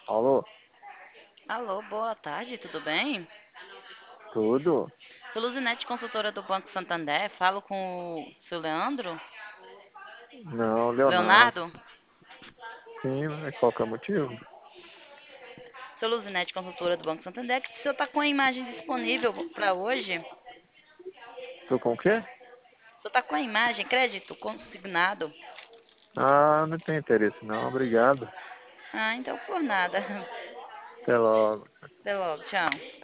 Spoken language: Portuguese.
Alô, Alô, boa tarde, tudo bem? tudo? Sou Luzinete, consultora do Banco Santander. Falo com o seu Leandro? Não, Leonardo. Leonardo? Sim, mas qual que é o motivo? Sou Luzinete, consultora do Banco Santander. Que o senhor está com a imagem disponível para hoje? Tô com o quê? O senhor está com a imagem, crédito consignado? Ah, não tem interesse não, obrigado. Ah, então por nada. Até logo. Até logo, tchau.